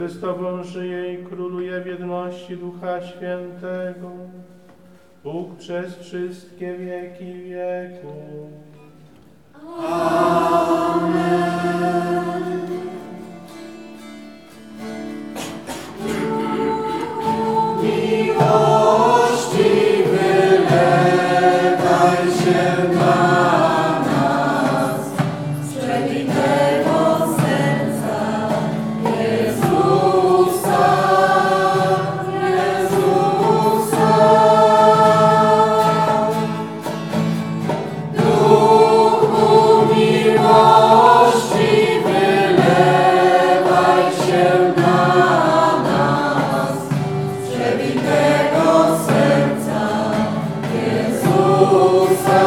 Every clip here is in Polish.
Z Tobą żyje i króluje w jedności Ducha Świętego, Bóg przez wszystkie wieki wieków. Amen. Miłości wylewaj się na nas z przebitego serca Jezusa, Jezusa. Duchu miłości wylewaj się na nas z przebitego serca Jezusa,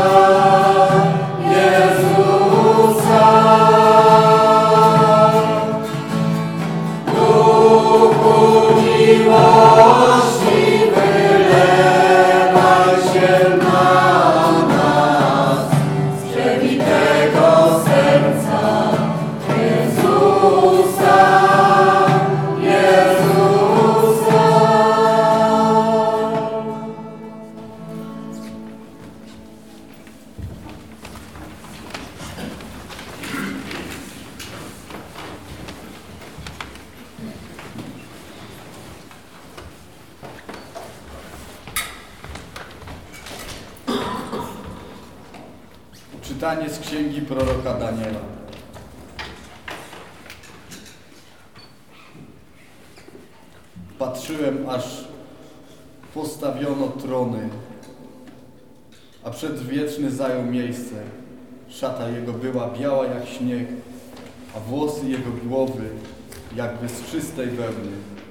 Jezusa. Duchu miłości wylewaj się na nas z przebitego serca Jezusa, Jezusa. Czytanie z księgi proroka Daniela. Patrzyłem, aż postawiono trony, a przedwieczny zajął miejsce. Szata jego była biała jak śnieg, a włosy jego głowy jakby z czystej wełny.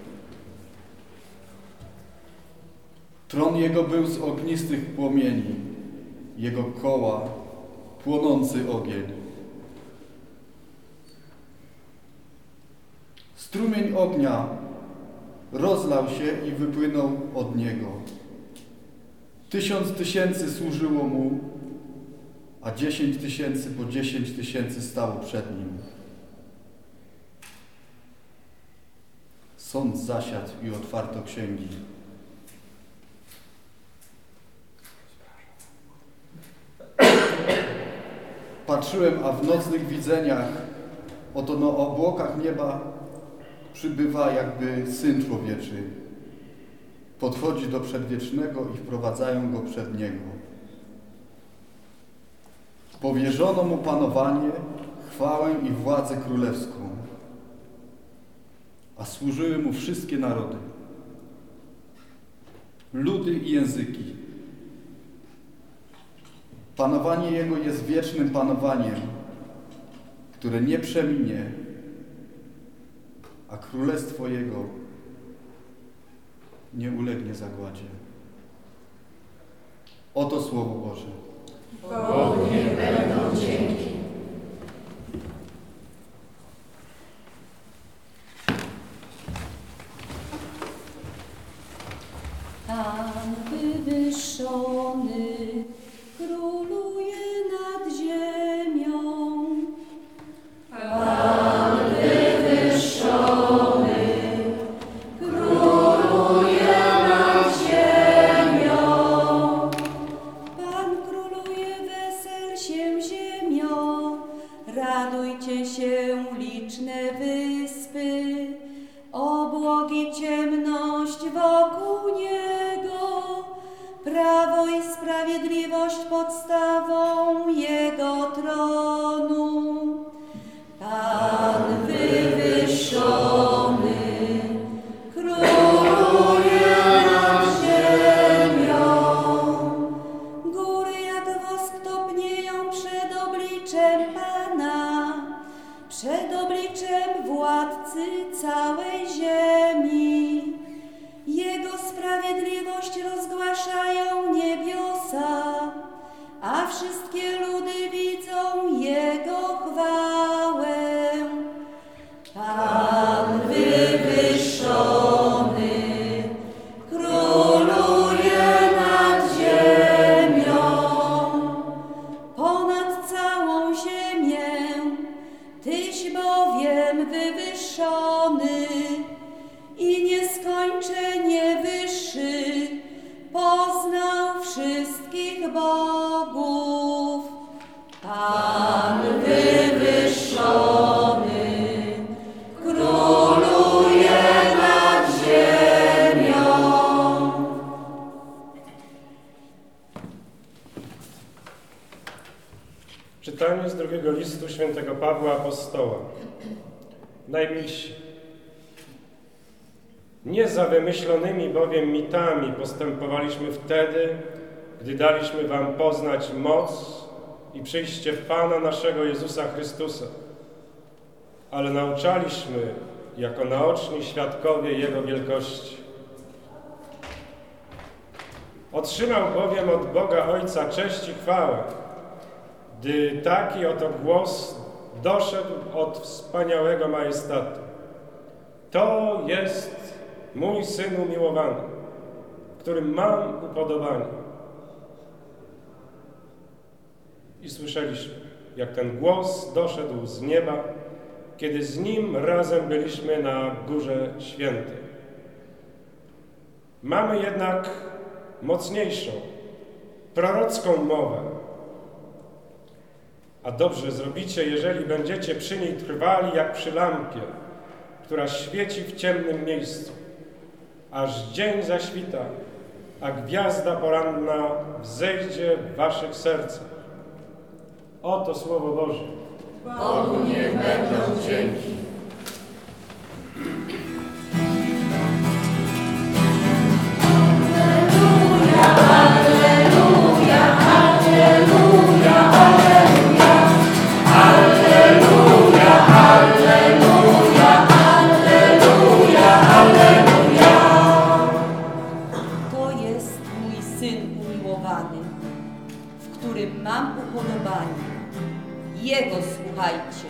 Tron jego był z ognistych płomieni, jego koła płonący ogień. Strumień ognia rozlał się i wypłynął od niego. 1000 tysięcy służyło mu, a 10 tysięcy po 10 tysięcy stało przed nim. Sąd zasiadł i otwarto księgi. Patrzyłem, a w nocnych widzeniach oto na obłokach nieba przybywa jakby Syn Człowieczy. Podchodzi do Przedwiecznego i wprowadzają go przed Niego. Powierzono mu panowanie, chwałę i władzę królewską, a służyły mu wszystkie narody, ludy i języki. Panowanie Jego jest wiecznym panowaniem, które nie przeminie, a królestwo Jego nie ulegnie zagładzie. Oto Słowo Boże. Bogu niech będą dzięki. Pan wywyższony króluje nad ziemią. Pan wywyższony króluje nad ziemią. Pan króluje, wesel się ziemio. Radujcie się liczne wyspy, obłogi ciemność wokół Niego. Prawo i sprawiedliwość podstawą Jego tronu. Pan wywyższony króluje nad ziemią. Góry jak wosk topnieją przed obliczem Pana, przed obliczem władcy całej ziemi. Jego sprawiedliwość rozgłaszają niebiosa, a wszystkie ludy widzą Jego chwałę. Pan wywyższony króluje nad ziemią. Ponad całą ziemię Tyś bowiem wywyższony. listu świętego Pawła Apostoła. Najmilsi, nie za wymyślonymi bowiem mitami postępowaliśmy wtedy, gdy daliśmy wam poznać moc i przyjście Pana naszego Jezusa Chrystusa, ale nauczaliśmy jako naoczni świadkowie Jego wielkości. Otrzymał bowiem od Boga Ojca cześć i chwałę, gdy taki oto głos doszedł od wspaniałego majestatu. To jest mój Syn umiłowany, w którym mam upodobanie. I słyszeliśmy, jak ten głos doszedł z nieba, kiedy z Nim razem byliśmy na Górze Świętej. Mamy jednak mocniejszą, prorocką mowę. A dobrze zrobicie, jeżeli będziecie przy niej trwali jak przy lampie, która świeci w ciemnym miejscu, aż dzień zaświta, a gwiazda poranna wzejdzie w waszych sercach. Oto Słowo Boże. Bogu niech będą dzięki. To jest mój Syn umiłowany, w którym mam upodobanie. Jego słuchajcie.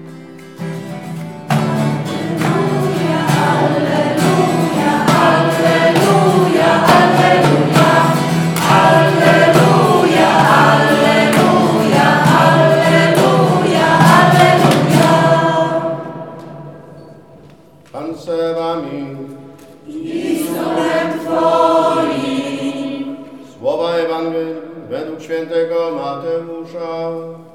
Pan z wami. I z duchem Twoim. Słowa Ewangelii według świętego Mateusza.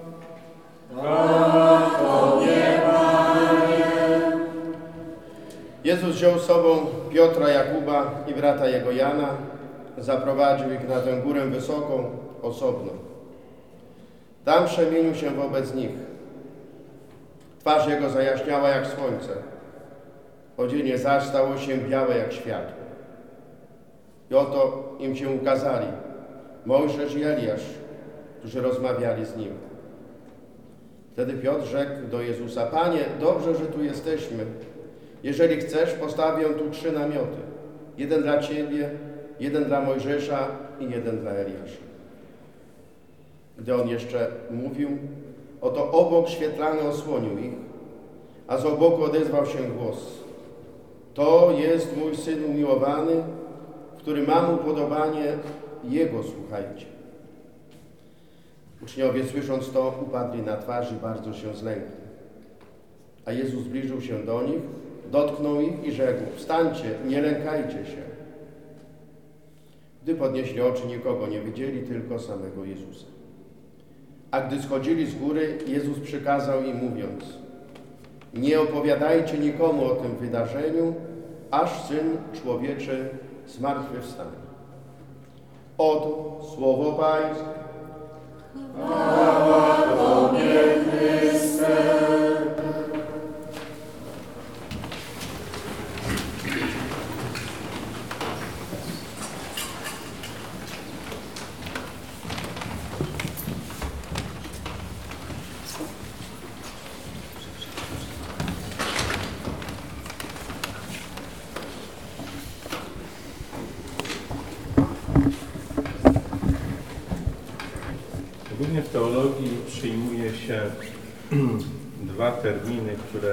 Jezus wziął z sobą Piotra, Jakuba i brata jego Jana, zaprowadził ich na tę górę wysoką, osobno. Tam przemienił się wobec nich. Twarz jego zajaśniała jak słońce, odzienie zaś stało się białe jak światło. I oto im się ukazali Mojżesz i Eliasz, którzy rozmawiali z nim. Wtedy Piotr rzekł do Jezusa: Panie, dobrze, że tu jesteśmy. Jeżeli chcesz, postawię tu 3 namioty. Jeden dla Ciebie, jeden dla Mojżesza i jeden dla Eliasza. Gdy on jeszcze mówił, oto obok świetlany osłonił ich, a z oboku odezwał się głos: To jest mój Syn umiłowany, w którym mam upodobanie, Jego słuchajcie. Uczniowie, słysząc to, upadli na twarz i bardzo się zlękli. A Jezus zbliżył się do nich, dotknął ich i rzekł: Wstańcie, nie lękajcie się. Gdy podnieśli oczy, nikogo nie widzieli, tylko samego Jezusa. A gdy schodzili z góry, Jezus przykazał im, mówiąc: Nie opowiadajcie nikomu o tym wydarzeniu, aż Syn Człowieczy zmartwychwstanie. Oto słowo Pańskie. Chwała Tobie, Chryste. Ogólnie w teologii przyjmuje się 2 terminy, które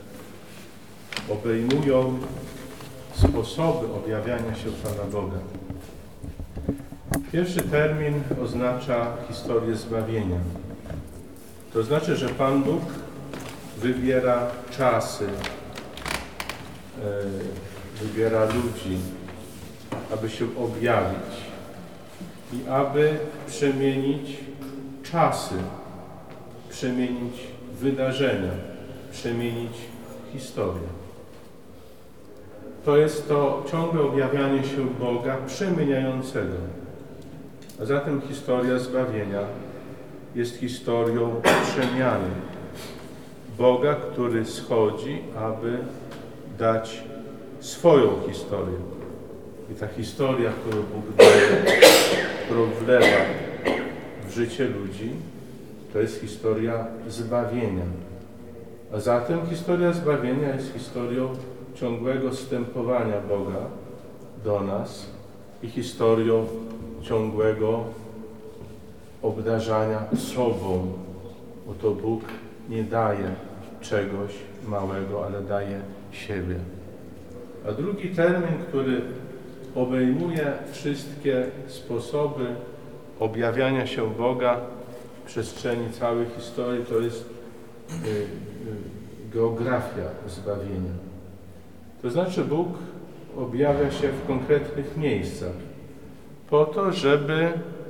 obejmują sposoby objawiania się Pana Boga. Pierwszy termin oznacza historię zbawienia. To znaczy, że Pan Bóg wybiera czasy, wybiera ludzi, aby się objawić i aby przemienić czasy, przemienić wydarzenia, przemienić historię. To jest to ciągłe objawianie się Boga przemieniającego. A zatem historia zbawienia jest historią przemiany. Boga, który schodzi, aby dać swoją historię. I ta historia, którą Bóg daje, którą wlewa w życie ludzi, to jest historia zbawienia. A zatem historia zbawienia jest historią ciągłego zstępowania Boga do nas i historią ciągłego obdarzania sobą, bo to Bóg nie daje czegoś małego, ale daje siebie. A drugi termin, który obejmuje wszystkie sposoby objawiania się Boga w przestrzeni całej historii, to jest geografia zbawienia. To znaczy Bóg objawia się w konkretnych miejscach po to, żeby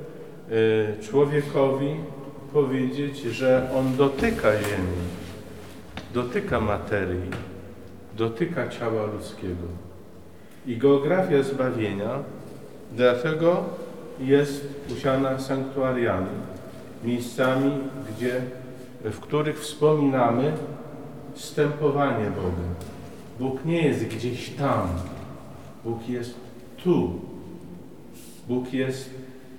człowiekowi powiedzieć, że On dotyka ziemi, dotyka materii, dotyka ciała ludzkiego. I geografia zbawienia dlatego jest usiana sanktuariami, miejscami, w których wspominamy zstępowanie Boga. Bóg nie jest gdzieś tam, Bóg jest tu. Bóg jest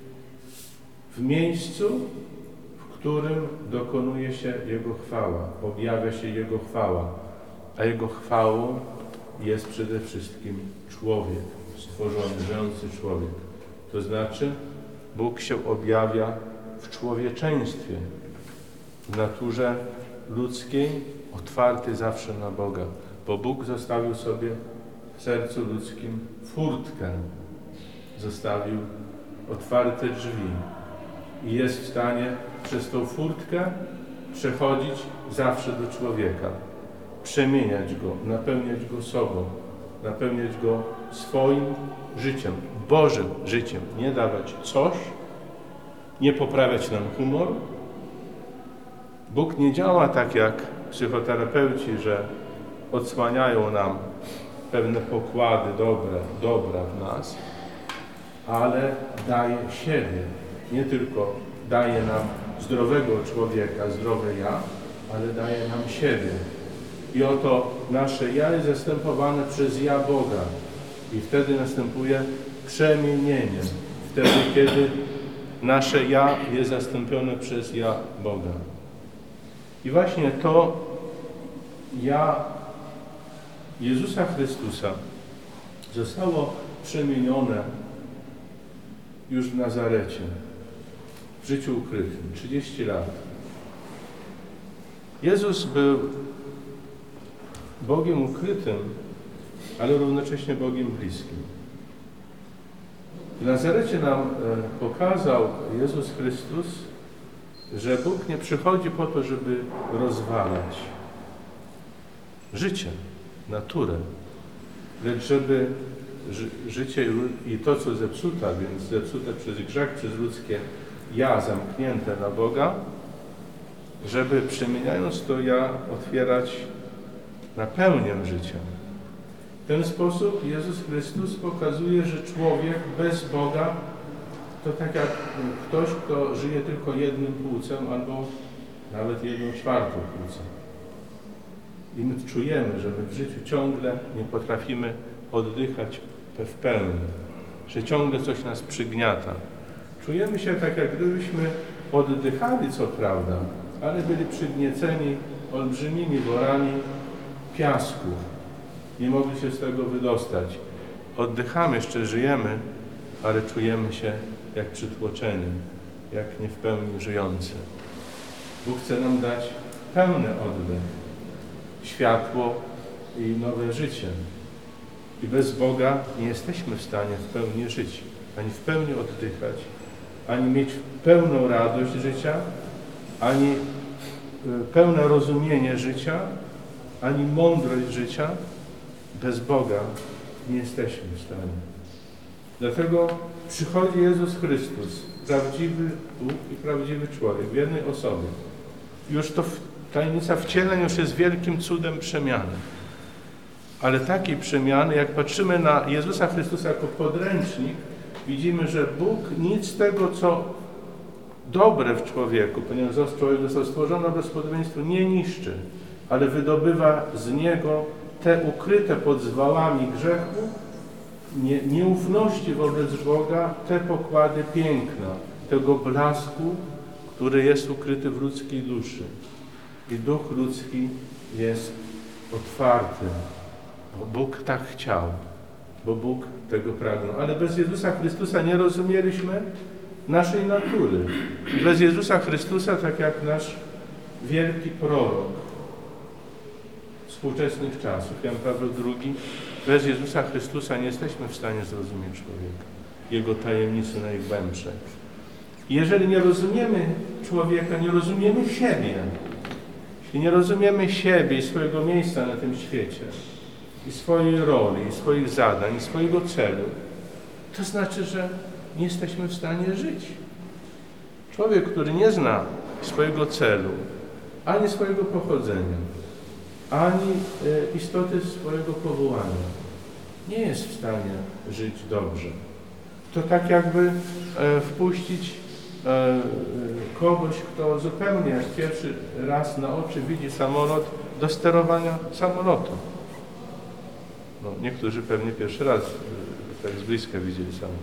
w miejscu, w którym dokonuje się Jego chwała, objawia się Jego chwała, a Jego chwałą jest przede wszystkim człowiek, stworzony, żyjący człowiek. To znaczy Bóg się objawia w człowieczeństwie, w naturze ludzkiej, otwarty zawsze na Boga, bo Bóg zostawił sobie w sercu ludzkim furtkę, zostawił otwarte drzwi i jest w stanie przez tą furtkę przechodzić zawsze do człowieka, przemieniać go, napełniać go sobą, napełniać go swoim życiem, Bożym życiem, nie dawać coś, nie poprawiać nam humor. Bóg nie działa tak jak psychoterapeuci, że odsłaniają nam pewne pokłady dobra w nas, ale daje siebie. Nie tylko daje nam zdrowego człowieka, zdrowe ja, ale daje nam siebie. I oto nasze ja jest zastępowane przez ja Boga. I wtedy następuje przemienienie. Wtedy, kiedy nasze ja jest zastąpione przez ja Boga. I właśnie to ja Jezusa Chrystusa zostało przemienione już w Nazarecie, w życiu ukrytym, 30 lat. Jezus był Bogiem ukrytym, ale równocześnie Bogiem bliskim. W Nazarecie nam pokazał Jezus Chrystus, że Bóg nie przychodzi po to, żeby rozwalać życie, naturę, lecz żeby życie i to, co zepsute, więc zepsute przez grzech, przez ludzkie ja zamknięte na Boga, żeby przemieniając to ja otwierać na pełnię życia. W ten sposób Jezus Chrystus pokazuje, że człowiek bez Boga to tak jak ktoś, kto żyje tylko jednym płucem albo nawet 1/4 płuca. I my czujemy, że my w życiu ciągle nie potrafimy oddychać w pełni, że ciągle coś nas przygniata. Czujemy się tak, jak gdybyśmy oddychali, co prawda, ale byli przygnieceni olbrzymimi worami piasku. Nie mogli się z tego wydostać. Oddychamy, jeszcze żyjemy, ale czujemy się jak przytłoczeni, jak nie w pełni żyjący. Bóg chce nam dać pełny oddech, światło i nowe życie. I bez Boga nie jesteśmy w stanie w pełni żyć, ani w pełni oddychać, ani mieć pełną radość życia, ani pełne rozumienie życia, ani mądrość życia. Bez Boga nie jesteśmy w stanie. Dlatego przychodzi Jezus Chrystus, prawdziwy Bóg i prawdziwy człowiek w jednej osobie. Już to tajemnica wcieleń już jest wielkim cudem przemiany. Ale takiej przemiany, jak patrzymy na Jezusa Chrystusa jako podręcznik, widzimy, że Bóg nic z tego, co dobre w człowieku, ponieważ człowiek został stworzony bez podobieństwa, nie niszczy, ale wydobywa z niego te ukryte pod zwałami grzechu, nieufności wobec Boga, te pokłady piękna, tego blasku, który jest ukryty w ludzkiej duszy. I duch ludzki jest otwarty, bo Bóg tak chciał, bo Bóg tego pragnął. Ale bez Jezusa Chrystusa nie rozumieliśmy naszej natury. Bez Jezusa Chrystusa, tak jak nasz wielki prorok współczesnych czasów, Jan Paweł II, bez Jezusa Chrystusa nie jesteśmy w stanie zrozumieć człowieka, jego tajemnicy najgłębsze. Jeżeli nie rozumiemy człowieka, nie rozumiemy siebie. Jeśli nie rozumiemy siebie i swojego miejsca na tym świecie, i swojej roli, i swoich zadań, i swojego celu, to znaczy, że nie jesteśmy w stanie żyć. Człowiek, który nie zna swojego celu, ani swojego pochodzenia, ani istoty swojego powołania, nie jest w stanie żyć dobrze. To tak jakby wpuścić kogoś, kto zupełnie pierwszy raz na oczy widzi samolot, do sterowania samolotu. No, niektórzy pewnie pierwszy raz tak z bliska widzieli samolot.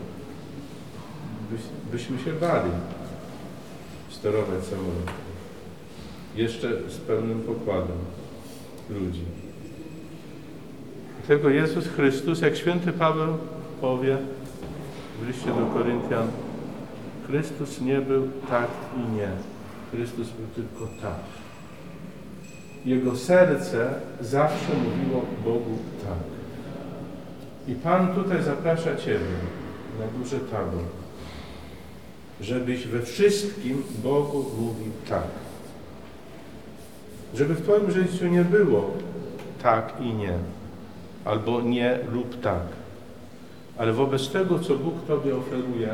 Byśmy się bali sterować samolotem. Jeszcze z pełnym pokładem ludzi. Dlatego Jezus Chrystus, jak święty Paweł powie w liście do Koryntian, Chrystus nie był tak i nie. Chrystus był tylko tak. Jego serce zawsze mówiło Bogu tak. I Pan tutaj zaprasza Ciebie na górze Tabor, żebyś we wszystkim Bogu mówił tak. Żeby w Twoim życiu nie było tak i nie, albo nie lub tak. Ale wobec tego, co Bóg Tobie oferuje,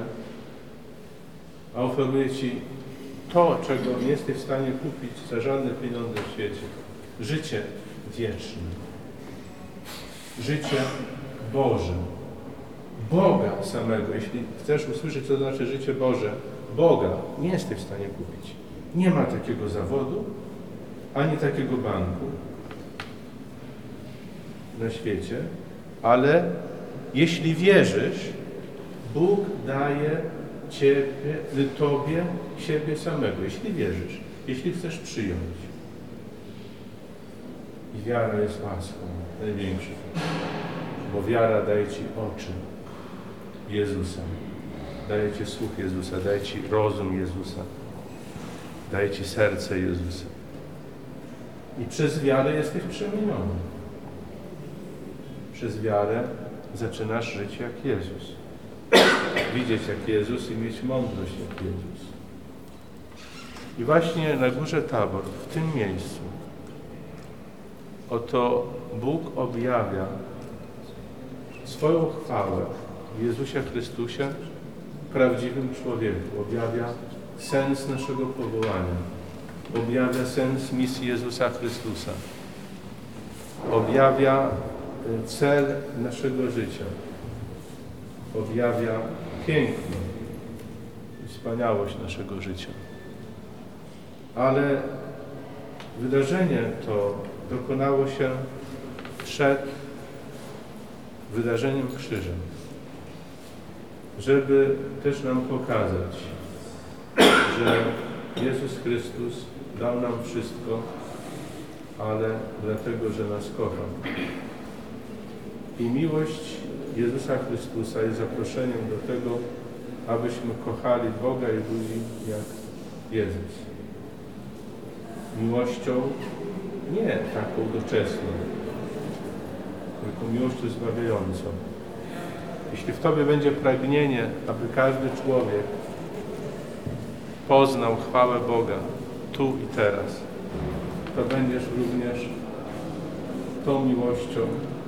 a oferuje Ci to, czego nie jesteś w stanie kupić za żadne pieniądze w świecie. Życie wieczne. Życie Boże. Boga samego. Jeśli chcesz usłyszeć, co to znaczy życie Boże, Boga nie jesteś w stanie kupić. Nie ma takiego zawodu, ani takiego banku na świecie, ale jeśli wierzysz, Bóg daje Tobie siebie samego, jeśli wierzysz, jeśli chcesz przyjąć. I wiara jest łaską największą, bo wiara daje Ci oczy Jezusa, daje Ci słuch Jezusa, daje Ci rozum Jezusa, daje Ci serce Jezusa. I przez wiarę jesteś przemieniony. Przez wiarę zaczynasz żyć jak Jezus. Widzieć jak Jezus i mieć mądrość jak Jezus. I właśnie na górze Tabor, w tym miejscu, oto Bóg objawia swoją chwałę w Jezusie Chrystusie, prawdziwym człowieku. Objawia sens naszego powołania. Objawia sens misji Jezusa Chrystusa. Objawia cel naszego życia. Objawia piękno i wspaniałość naszego życia. Ale wydarzenie to dokonało się przed wydarzeniem krzyża, żeby też nam pokazać, że Jezus Chrystus dał nam wszystko, ale dlatego, że nas kocha. I miłość Jezusa Chrystusa jest zaproszeniem do tego, abyśmy kochali Boga i ludzi jak Jezus. Miłością nie taką doczesną, tylko miłością zbawiającą. Jeśli w Tobie będzie pragnienie, aby każdy człowiek poznał chwałę Boga tu i teraz, to będziesz również tą miłością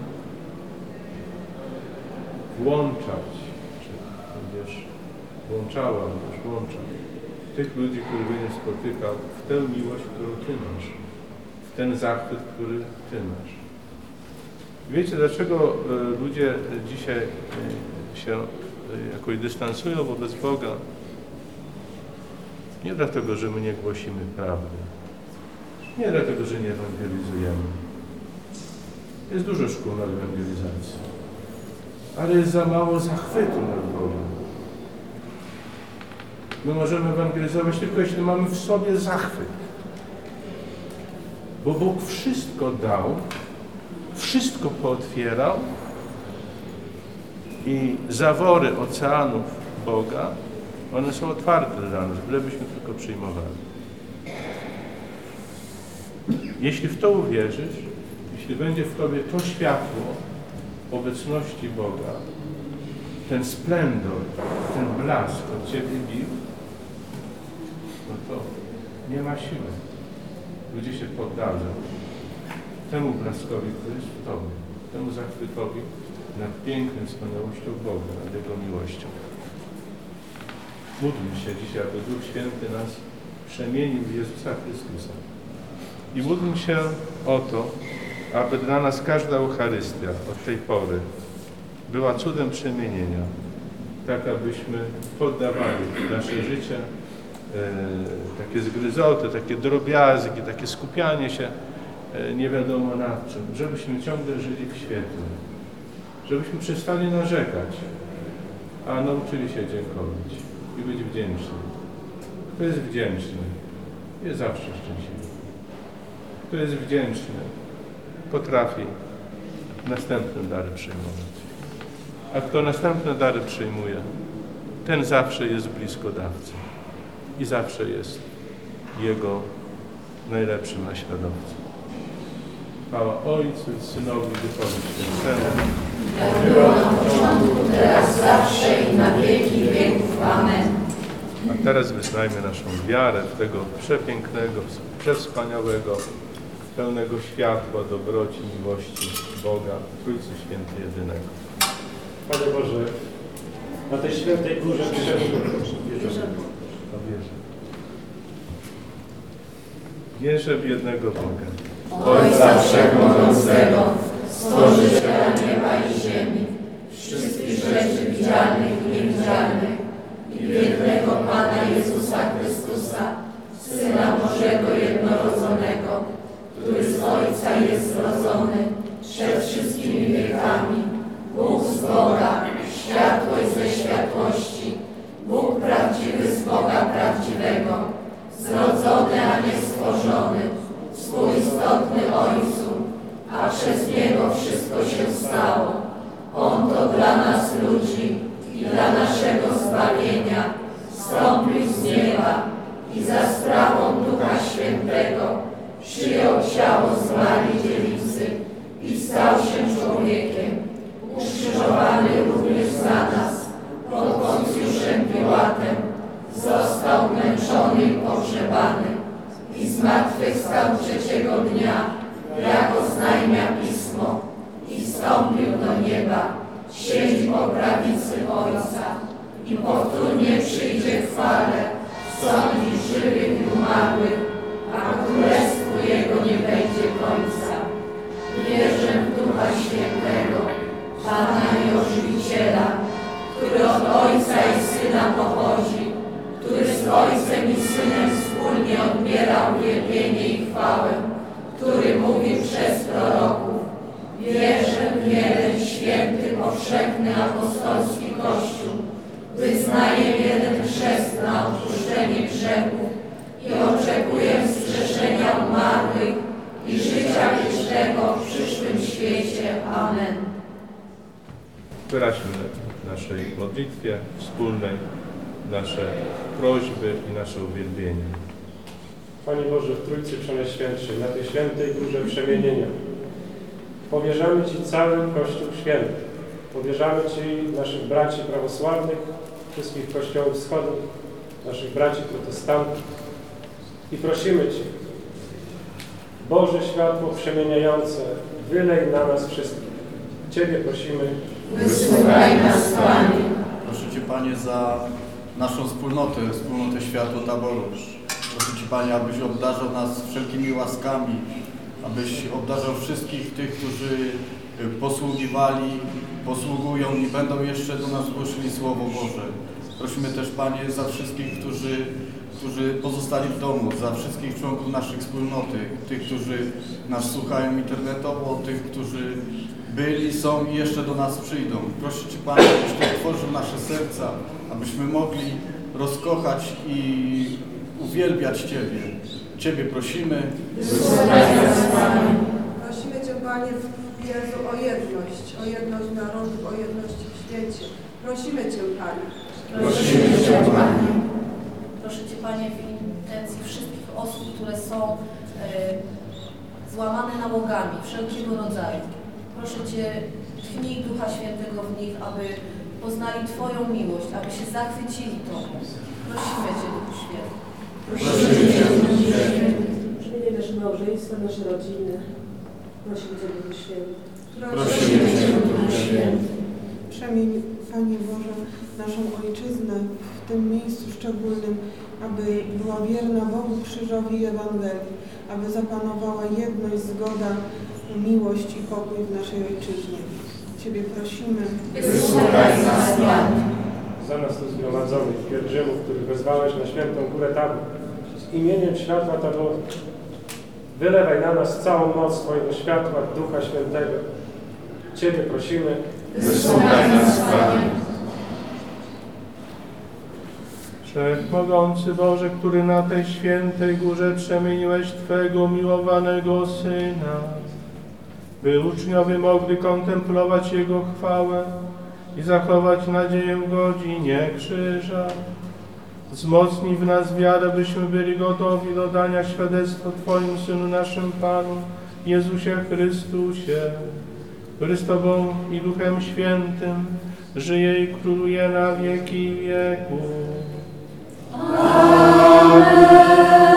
włączać, czy będziesz włączała, będziesz włączał tych ludzi, których będziesz spotykał, w tę miłość, którą Ty masz, w ten zachwyt, który Ty masz. Wiecie, dlaczego ludzie dzisiaj się jakoś dystansują wobec Boga? Nie dlatego, że my nie głosimy prawdy. Nie dlatego, że nie ewangelizujemy. Jest dużo szkół na ewangelizacji. Ale jest za mało zachwytu nad Bogiem. My możemy ewangelizować tylko, jeśli mamy w sobie zachwyt. Bo Bóg wszystko dał, wszystko pootwierał i zawory oceanów Boga, one są otwarte dla nas, bylebyśmy tylko przyjmowali. Jeśli w to uwierzysz, jeśli będzie w tobie to światło obecności Boga, ten splendor, ten blask od ciebie bił, no to nie ma siły. Ludzie się poddadzą temu blaskowi, który jest w tobie, temu zachwytowi nad pięknym wspaniałością Boga, nad Jego miłością. Módlmy się dzisiaj, aby Duch Święty nas przemienił w Jezusa Chrystusa. I módlmy się o to, aby dla nas każda Eucharystia od tej pory była cudem przemienienia, tak abyśmy poddawali nasze życie takie zgryzoty, takie drobiazgi, takie skupianie się nie wiadomo nad czym, żebyśmy ciągle żyli w świetle, żebyśmy przestali narzekać, a nauczyli się dziękować i być wdzięczni. Kto jest wdzięczny, jest zawsze szczęśliwy. Kto jest wdzięczny, potrafi następne dary przyjmować. A kto następne dary przyjmuje, ten zawsze jest blisko dawcy i zawsze jest Jego najlepszym naśladowcą. Chwała Ojcu i Synowi i Duchowi Świętemu. Jak było na początku, teraz zawsze i na wieki wieków. Amen. A teraz wyznajmy naszą wiarę w tego przepięknego, przewspaniałego, pełnego światła, dobroci, miłości Boga, Trójcy Świętej Jedynego. Panie Boże, na tej świętej górze Wierzę w jednego Boga, Ojca Wszechmogącego, Stworzyciela nieba i ziemi, wszystkich rzeczy widzialnych i niewidzialnych, i jednego Pana Jezusa Chrystusa, Syna Bożego jednorodzonego, który z Ojca jest zrodzony przed wszystkimi wiekami, Bóg z Boga, światłość ze światłości, Bóg prawdziwy z Boga prawdziwego, zrodzony, a nie stworzony, współistotny Ojcu, a przez Niego wszystko się stało. On to dla nas ludzi i dla naszego zbawienia zstąpił z nieba i za sprawą Ducha Świętego przyjął ciało z Marii Dziewicy i stał się człowiekiem, ukrzyżowany również za nas pod Poncjuszem Piłatem, został męczony i pogrzebany i zmartwychwstał trzeciego dnia, jak oznajmia Pismo, i wstąpił do nieba, siedzi po prawicy Ojca i powtórnie przyjdzie w chwale sądzić żywych i umarłych, a królestwu Jego nie będzie końca. Wierzę w Ducha Świętego, Pana i Ożywiciela, który od Ojca i Syna pochodzi, który z Ojcem i Synem wspólnie odbiera uwielbienie i chwałę, który mówił przez proroków. Wierzę w jeden święty, powszechny apostolski Kościół, wyznaję jeden chrzest na odpuszczenie grzechów i oczekuję wskrzeszenia umarłych i życia wiecznego w przyszłym świecie. Amen. Wyraźmy w naszej modlitwie wspólnej nasze prośby i nasze uwielbienie. Panie Boże, w Trójcy Przenajświętszej, na tej świętej górze przemienienia, powierzamy Ci cały Kościół Święty. Powierzamy Ci naszych braci prawosławnych, wszystkich kościołów wschodnich, naszych braci protestantów i prosimy Cię, Boże światło przemieniające, wylej na nas wszystkich. Ciebie prosimy. Wysłuchaj nas, Panie. Proszę Cię, Panie, za naszą wspólnotę Światło Taboru. Proszę Cię, Panie, abyś obdarzał nas wszelkimi łaskami, abyś obdarzał wszystkich tych, którzy posługiwali, posługują i będą jeszcze do nas głosili Słowo Boże. Prosimy też, Panie, za wszystkich, którzy którzy pozostali w domu, za wszystkich członków naszej wspólnoty, tych, którzy nas słuchają internetowo, tych, którzy byli, są i jeszcze do nas przyjdą. Proszę Cię, Panie, abyś Ty otworzył nasze serca, abyśmy mogli rozkochać i uwielbiać Ciebie. Ciebie prosimy. Prosimy Cię, Panie Jezu, o jedność narodów, o jedność w świecie. Prosimy Cię, Panie. Prosimy Cię, Panie. Proszę Cię, Panie, w intencji wszystkich osób, które są złamane nałogami wszelkiego rodzaju. Proszę Cię, tchnij Ducha Świętego w nich, aby poznali Twoją miłość, aby się zachwycili Tobą. Prosimy Cię, Duchu Święty. Prosimy Cię, Duchu Święty. Przemieniaj nasze małżeństwa, nasze rodziny. Prosimy Cię, Duchu Święty. Prosimy Cię, Duchu Święty. Przemień, Panie Boże, naszą Ojczyznę w tym miejscu szczególnym, aby była wierna Bogu, krzyżowi i Ewangelii, aby zapanowała jedność, zgoda, miłość i pokój w naszej Ojczyźnie. Ciebie prosimy. Wysłuchaj nas, Panie. Za nas tu zgromadzonych, pielgrzymów, których wezwałeś na świętą górę Tabor, z imieniem światła Taboru. Wylewaj na nas całą moc Twojego światła, Ducha Świętego. Ciebie prosimy. Wysłuchaj nas, Panie. Wszechmogący Boże, który na tej świętej górze przemieniłeś Twego umiłowanego Syna, by uczniowie mogli kontemplować Jego chwałę i zachować nadzieję w godzinie krzyża. Wzmocnij w nas wiarę, byśmy byli gotowi do dania świadectwa Twoim Synu, naszym Panu, Jezusie Chrystusie, który z Tobą i Duchem Świętym żyje i króluje na wieki wieków. Amen.